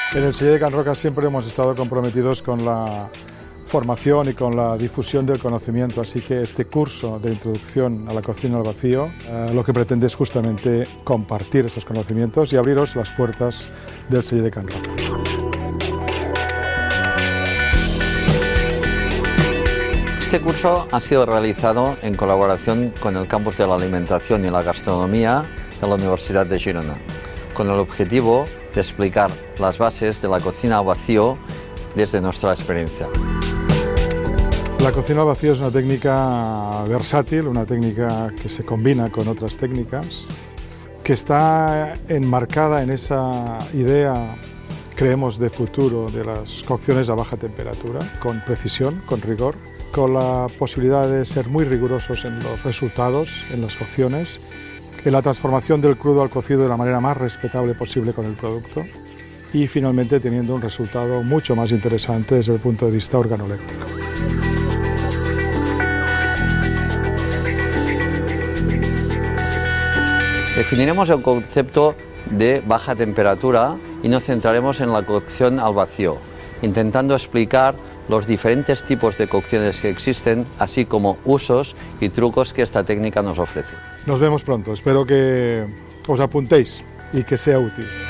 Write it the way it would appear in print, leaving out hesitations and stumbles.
En el Celler de Can Roca siempre hemos estado comprometidos con la formación y con la difusión del conocimiento, así que este curso de introducción a la cocina al vacío lo que pretende es justamente compartir esos conocimientos y abriros las puertas del Celler de Can Roca. Este curso ha sido realizado en colaboración con el Campus de la Alimentación y la Gastronomía de la Universidad de Girona, con el objetivo de explicar las bases de la cocina al vacío desde nuestra experiencia. La cocina al vacío es una técnica versátil, una técnica que se combina con otras técnicas, que está enmarcada en esa idea, creemos, de futuro de las cocciones a baja temperatura, con precisión, con rigor, con la posibilidad de ser muy rigurosos en los resultados, en las cocciones, en la transformación del crudo al cocido de la manera más respetable posible con el producto y finalmente teniendo un resultado mucho más interesante desde el punto de vista organoléptico. Definiremos el concepto de baja temperatura y nos centraremos en la cocción al vacío, intentando explicar los diferentes tipos de cocciones que existen, así como usos y trucos que esta técnica nos ofrece. Nos vemos pronto, espero que os apuntéis y que sea útil.